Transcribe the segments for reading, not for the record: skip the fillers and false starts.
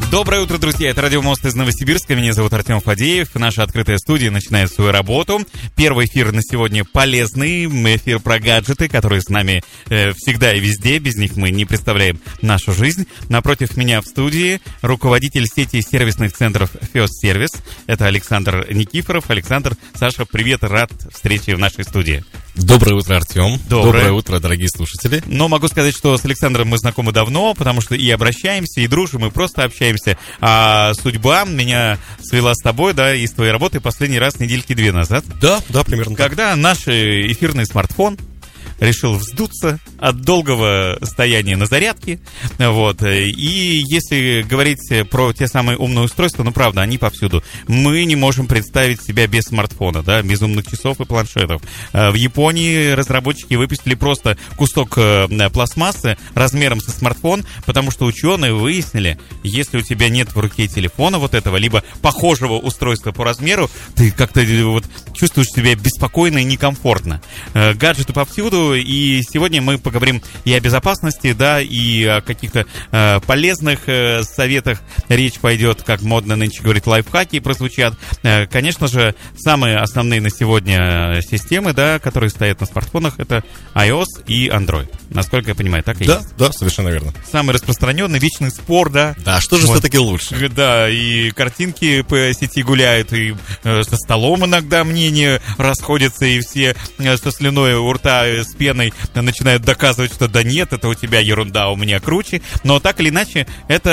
Доброе утро, друзья. Это Радио Мост из Новосибирска. Меня зовут Артем Фадеев. Наша открытая студия начинает свою работу. Первый эфир на сегодня полезный. Эфир про гаджеты, которые с нами всегда и везде. Без них мы не представляем нашу жизнь. Напротив меня в студии руководитель сети сервисных центров First Service. Это Александр Никифоров. Александр, Саша, привет. Рад встрече в нашей студии. Доброе утро, Артем. Доброе утро, дорогие слушатели. Но могу сказать, что с Александром мы знакомы давно, потому что и обращаемся, и дружим, и просто общаемся. А судьба меня свела с тобой, да, и с твоей работой последний раз недельки 2 назад. Да, примерно. Когда наш эфирный смартфон решил вздуться от долгого стояния на зарядке, вот, и если говорить про те самые умные устройства, ну, правда, они повсюду. Мы не можем представить себя без смартфона, да, без умных часов и планшетов. В Японии разработчики выпустили просто кусок пластмассы размером со смартфон, потому что ученые выяснили, если у тебя нет в руке телефона вот этого, либо похожего устройства по размеру, ты как-то вот чувствуешь себя беспокойно и некомфортно. Гаджеты повсюду. И сегодня мы поговорим и о безопасности, да, и о каких-то полезных советах. Речь пойдет, как модно нынче говорить, лайфхаки прозвучат. Конечно же, самые основные на сегодня системы, да, которые стоят на смартфонах, это iOS и Android. Насколько я понимаю, так и есть? Да, совершенно верно. Самый распространенный, вечный спор, да. Да, что же вот все-таки лучше? Да, и картинки по сети гуляют, и со столом иногда мнения расходятся, и все со слюной у рта, с пеной начинают доказывать, что да нет, это у тебя ерунда, у меня круче. Но так или иначе,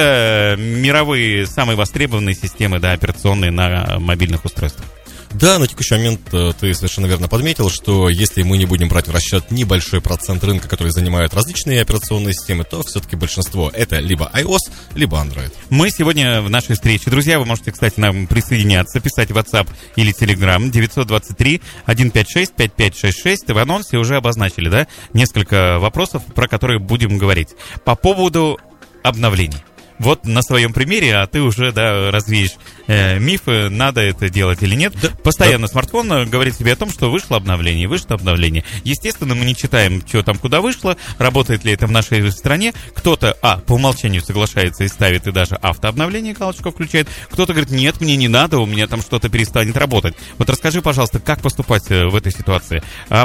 это мировые самые востребованные системы, да, операционные на мобильных устройствах. Да, на текущий момент ты совершенно верно подметил, что если мы не будем брать в расчет небольшой процент рынка, который занимают различные операционные системы, то все-таки большинство это либо iOS, либо Android. Мы сегодня в нашей встрече, друзья, вы можете, кстати, нам присоединяться, писать в WhatsApp или Telegram 923-156-5566. В анонсе уже обозначили, да, несколько вопросов, про которые будем говорить. По поводу обновлений. Вот на своем примере, а ты уже, да, развеешь мифы, надо это делать или нет. Да, постоянно смартфон говорит тебе о том, что вышло обновление. Естественно, мы не читаем, что там куда вышло, работает ли это в нашей стране. Кто-то, по умолчанию соглашается и ставит, и даже автообновление галочку включает. Кто-то говорит, нет, мне не надо, у меня там что-то перестанет работать. Вот расскажи, пожалуйста, как поступать в этой ситуации?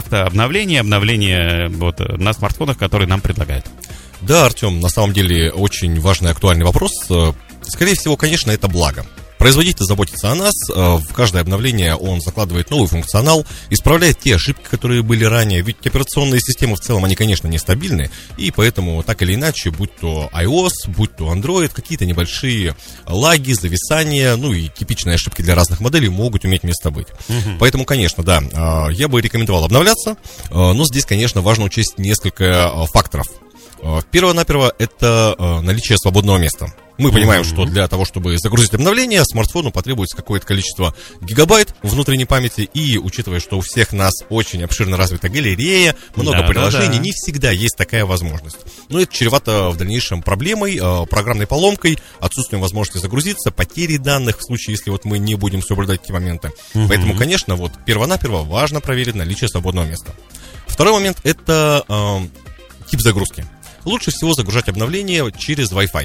Обновление вот на смартфонах, которые нам предлагают. Да, Артем, на самом деле очень важный и актуальный вопрос. Скорее всего, конечно, это благо. Производитель заботится о нас, в каждое обновление он закладывает новый функционал, исправляет те ошибки, которые были ранее, ведь операционные системы в целом, они, конечно, нестабильны, и поэтому так или иначе, будь то iOS, будь то Android, какие-то небольшие лаги, зависания, ну и типичные ошибки для разных моделей могут иметь место быть. Поэтому, конечно, да, я бы рекомендовал обновляться, но здесь, конечно, важно учесть несколько факторов. Перво-наперво это наличие свободного места. Мы понимаем, что для того, чтобы загрузить обновление, смартфону потребуется какое-то количество гигабайт внутренней памяти. И учитывая, что у всех нас очень обширно развита галерея, много приложений, не всегда есть такая возможность. Но это чревато в дальнейшем проблемой, программной поломкой, отсутствием возможности загрузиться, потери данных в случае, если вот мы не будем соблюдать эти моменты. Поэтому, конечно, вот перво-наперво важно проверить наличие свободного места. Второй момент – это тип загрузки. Лучше всего загружать обновления через Wi-Fi.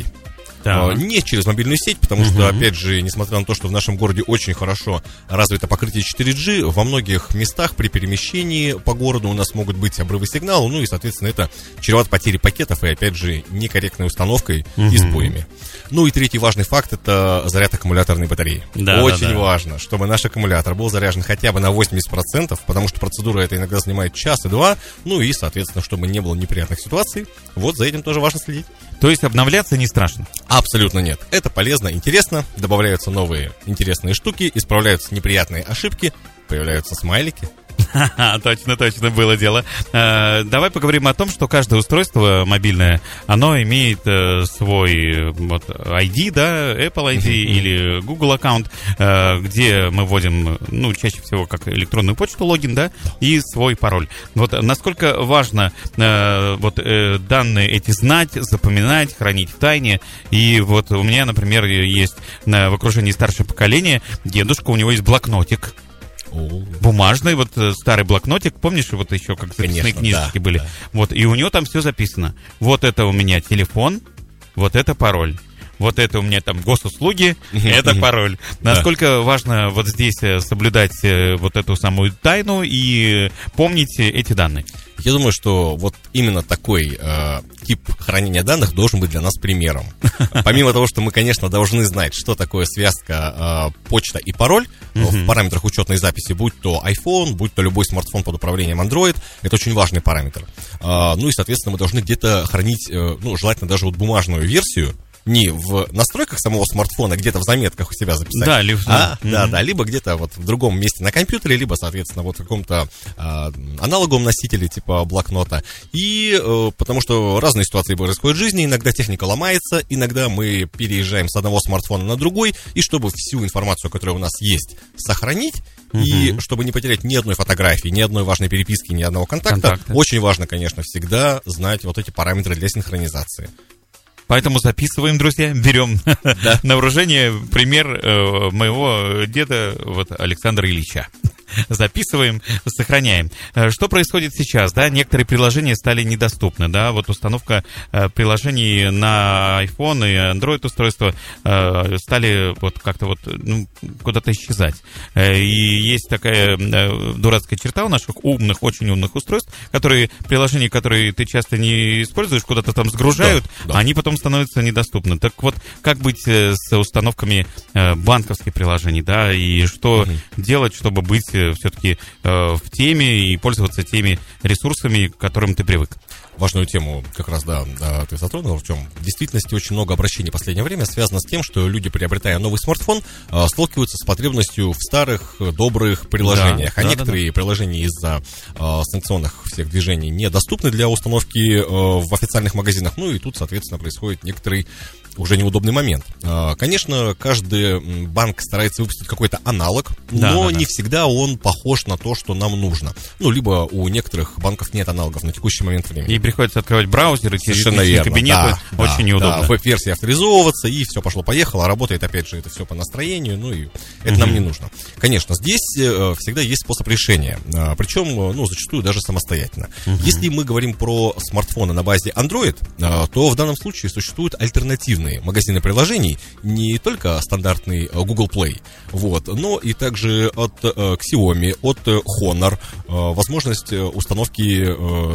Не через мобильную сеть, потому что, опять же, несмотря на то, что в нашем городе очень хорошо развито покрытие 4G, во многих местах при перемещении по городу у нас могут быть обрывы сигнала, ну и, соответственно, это чревато потерей пакетов и, опять же, некорректной установкой и сбоями. Ну и третий важный факт – это заряд аккумуляторной батареи. Очень важно, чтобы наш аккумулятор был заряжен хотя бы на 80%, потому что процедура эта иногда занимает час и два, ну и, соответственно, чтобы не было неприятных ситуаций, вот за этим тоже важно следить. То есть обновляться не страшно? Абсолютно нет. Это полезно, интересно, добавляются новые интересные штуки, исправляются неприятные ошибки, появляются смайлики. Точно, было дело. Давай поговорим о том, что каждое устройство мобильное, оно имеет свой вот, ID, да, Apple ID или Google аккаунт, где мы вводим, ну, чаще всего как электронную почту, логин, да, и свой пароль. Вот насколько важно вот данные эти знать, запоминать, хранить в тайне. И вот у меня, например, есть в окружении старшее поколение дедушка, у него есть блокнотик. Бумажный, вот старый блокнотик, помнишь, вот еще как записные книжечки были. Да. Вот, и у него там все записано. Вот это у меня телефон, вот это пароль. вот это у меня там госуслуги, это пароль. Насколько важно вот здесь соблюдать вот эту самую тайну и помнить эти данные? Я думаю, что вот именно такой тип хранения данных должен быть для нас примером. Помимо того, что мы, конечно, должны знать, что такое связка почта и пароль в параметрах учетной записи, будь то iPhone, будь то любой смартфон под управлением Android, это очень важный параметр. Ну и, соответственно, мы должны где-то хранить, ну, желательно даже вот бумажную версию, не в настройках самого смартфона, где-то в заметках у себя записать, да, либо где-то вот в другом месте на компьютере, либо, соответственно, вот в каком-то аналоговом носителе, типа блокнота. И потому что разные ситуации происходят в жизни, иногда техника ломается, иногда мы переезжаем с одного смартфона на другой, и чтобы всю информацию, которая у нас есть, сохранить, и чтобы не потерять ни одной фотографии, ни одной важной переписки, ни одного контакта, очень важно, конечно, всегда знать вот эти параметры для синхронизации. Поэтому записываем, друзья, берем на вооружение пример моего деда, вот Александра Ильича. Записываем, сохраняем. Что происходит сейчас, да? Некоторые приложения стали недоступны, да? Вот установка приложений на iPhone и Android устройства стали вот как-то вот, ну, куда-то исчезать. И есть такая дурацкая черта у наших умных, очень умных устройств, приложения, которые ты часто не используешь, куда-то там сгружают, а они потом становятся недоступны. Так вот, как быть с установками банковских приложений, да? И что делать, чтобы быть все-таки в теме и пользоваться теми ресурсами, к которым ты привык? Важную тему как раз, ты затронул, в чем в действительности очень много обращений в последнее время связано с тем, что люди, приобретая новый смартфон, сталкиваются с потребностью в старых, добрых приложениях. Некоторые приложения из-за санкционных всех движений недоступны для установки в официальных магазинах. Ну и тут, соответственно, происходит некоторый уже неудобный момент. Конечно, каждый банк старается выпустить какой-то аналог, но не всегда он похож на то, что нам нужно. Ну, либо у некоторых банков нет аналогов на текущий момент времени. И приходится открывать браузер, и через личный кабинет, очень неудобно. В веб-версии авторизовываться, и все пошло-поехало, работает, опять же, это все по настроению, ну и это нам не нужно. Конечно, здесь всегда есть способ решения, причем, ну, зачастую даже самостоятельно. Если мы говорим про смартфоны на базе Android, то в данном случае существуют альтернативные магазины приложений, не только стандартный Google Play, вот, но и также от Xiaomi, от Honor, возможность установки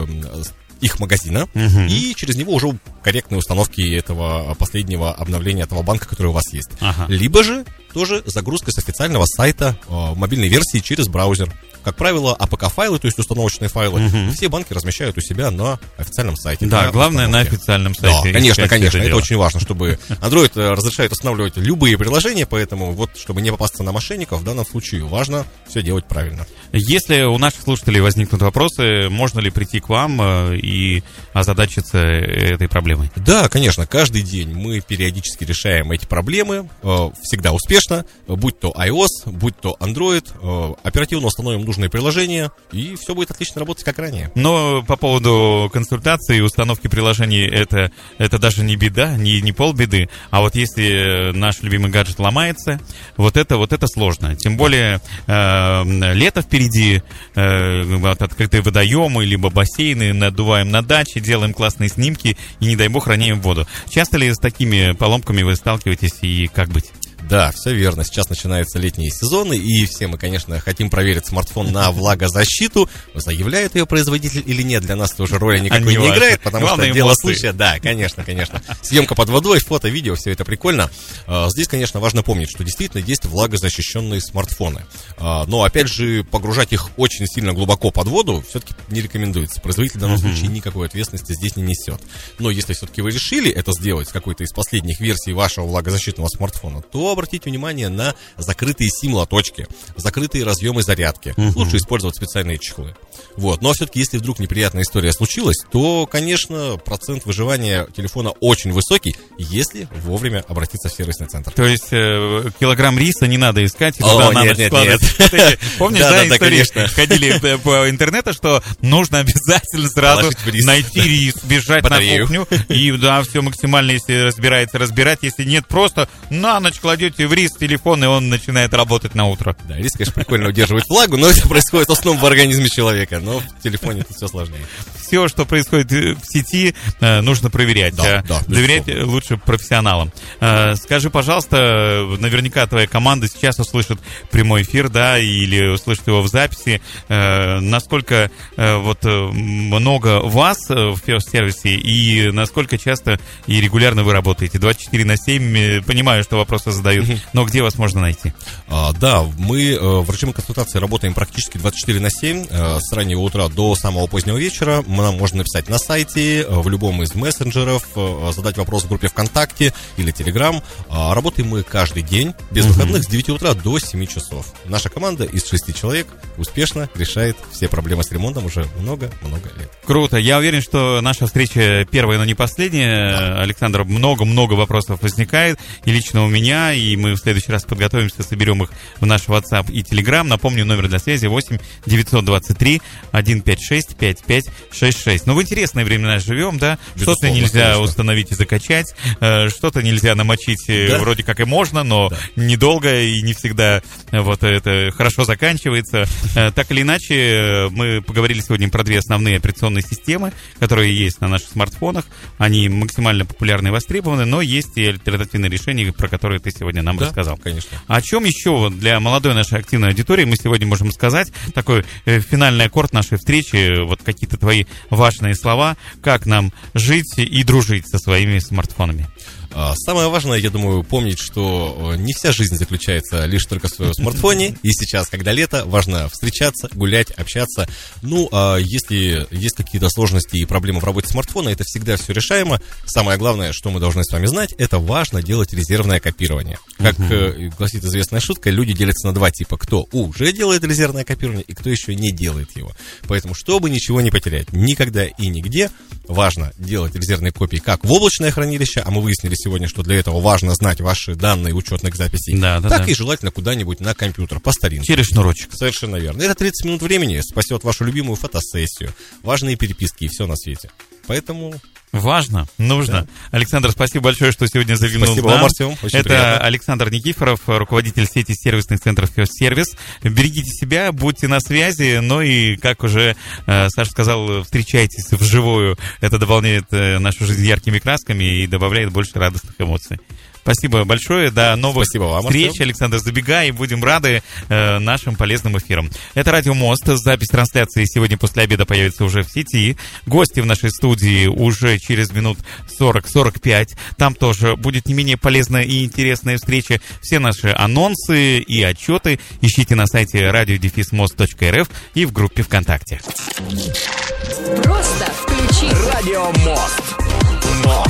их магазина, и через него уже корректные установки этого последнего обновления этого банка, который у вас есть. Либо же тоже загрузка с официального сайта мобильной версии через браузер. Как правило, APK-файлы, то есть установочные файлы, все банки размещают у себя на официальном сайте. Да, главное на официальном сайте. Да, конечно, это очень важно, чтобы Android разрешает устанавливать любые приложения, поэтому вот, чтобы не попасться на мошенников, в данном случае важно все делать правильно. Если у наших слушателей возникнут вопросы, можно ли прийти к вам и озадачиться этой проблемой? Да, конечно, каждый день мы периодически решаем эти проблемы, всегда успешно, будь то iOS, будь то Android, оперативно установим нужные приложения, и все будет отлично работать, как ранее. Но по поводу консультации и установки приложений, это даже не беда, не полбеды, а вот если наш любимый гаджет ломается, вот это сложно. Тем более лето впереди, открытые водоемы, либо бассейны, надуваем на даче, делаем классные снимки и, не дай бог, роняем в воду. Часто ли с такими поломками вы сталкиваетесь и как быть? Да, все верно. Сейчас начинаются летние сезоны, и все мы, конечно, хотим проверить смартфон на влагозащиту. Заявляет ее производитель или нет, для нас это уже роли никакой не играет, потому что дело случая. Да, конечно. Съемка под водой, фото, видео, все это прикольно. Здесь, конечно, важно помнить, что действительно есть влагозащищенные смартфоны. Но, опять же, погружать их очень сильно глубоко под воду все-таки не рекомендуется. Производитель в данном случае никакой ответственности здесь не несет. Но если все-таки вы решили это сделать с какой-то из последних версий вашего влагозащитного смартфона, то обратите внимание на закрытые сим-лоточки, закрытые разъемы зарядки. Лучше использовать специальные чехлы. Вот. Но все-таки, если вдруг неприятная история случилась, то, конечно, процент выживания телефона очень высокий, если вовремя обратиться в сервисный центр. То есть килограмм риса не надо искать и туда на ночь складывать. Помнишь, да, истории ходили по интернету, что нужно обязательно сразу найти рис, бежать на кухню и, да, все максимально, если разбирается, разбирать. Если нет, просто на ночь кладешь кладете в рис телефон, и он начинает работать на утро. Да, рис, конечно, прикольно удерживать влагу, но это происходит в основном в организме человека, но в телефоне это все сложнее. Все, что происходит в сети, нужно проверять. Да, доверять лучше профессионалам. Скажи, пожалуйста, наверняка твоя команда сейчас услышит прямой эфир, да, или услышит его в записи. Насколько вот много вас в сервисе и насколько часто и регулярно вы работаете? 24/7, понимаю, что вопросы задают, но где вас можно найти? Да, мы в режиме консультации работаем практически 24/7, с раннего утра до самого позднего вечера. Нам можно написать на сайте, в любом из мессенджеров, задать вопрос в группе ВКонтакте или Телеграм. Работаем мы каждый день, без выходных, с 9 утра до 7 часов. Наша команда из 6 человек успешно решает все проблемы с ремонтом уже много-много лет. Круто. Я уверен, что наша встреча первая, но не последняя. Да. Александр, много-много вопросов возникает. И лично у меня, и мы в следующий раз подготовимся, соберем их в наш WhatsApp и Telegram. Напомню, номер для связи 8 923 156 5566. Ну, в интересные времена живем, да? Что-то нельзя установить и закачать, что-то нельзя намочить, да, вроде как и можно, но да, недолго и не всегда вот это хорошо заканчивается. Так или иначе, мы поговорили сегодня про две основные операционные системы, которые есть на наших смартфонах. Они максимально популярны и востребованы, но есть и альтернативные решения, про которые ты сегодня нам рассказал. Конечно. О чем еще для молодой нашей активной аудитории мы сегодня можем сказать? Такой финальный аккорд нашей встречи, вот какие-то твои важные слова, как нам жить и дружить со своими смартфонами. Самое важное, я думаю, помнить, что не вся жизнь заключается лишь только в своем смартфоне. И сейчас, когда лето, важно встречаться, гулять, общаться. Ну, а если есть какие-то сложности и проблемы в работе смартфона, это всегда все решаемо. Самое главное, что мы должны с вами знать, это важно делать резервное копирование. Как гласит известная шутка, люди делятся на два типа. Кто уже делает резервное копирование и кто еще не делает его. Поэтому, чтобы ничего не потерять, никогда и нигде, важно делать резервные копии как в облачное хранилище, а мы выяснили сегодня, что для этого важно знать ваши данные учетных записей, так и желательно куда-нибудь на компьютер, по старинке. Через шнурочек. Совершенно верно. Это 30 минут времени спасет вашу любимую фотосессию, важные переписки и все на свете. Поэтому... Важно, нужно. Да. Александр, спасибо большое, что сегодня заглянул. Спасибо вам, Артем. Очень Это приятно. Александр Никифоров, руководитель сети сервисных центров First Service. Берегите себя, будьте на связи. Ну и, как уже Саша сказал, встречайтесь вживую. Это дополняет нашу жизнь яркими красками и добавляет больше радостных эмоций. Спасибо большое. До новых встреч. Александр, забегай, и будем рады нашим полезным эфирам. Это Радио Мост. Запись трансляции сегодня после обеда появится уже в сети. Гости в нашей студии уже через минут 40-45. Там тоже будет не менее полезная и интересная встреча. Все наши анонсы и отчеты ищите на сайте radio-most.rf и в группе ВКонтакте. Просто включи Радио Мост.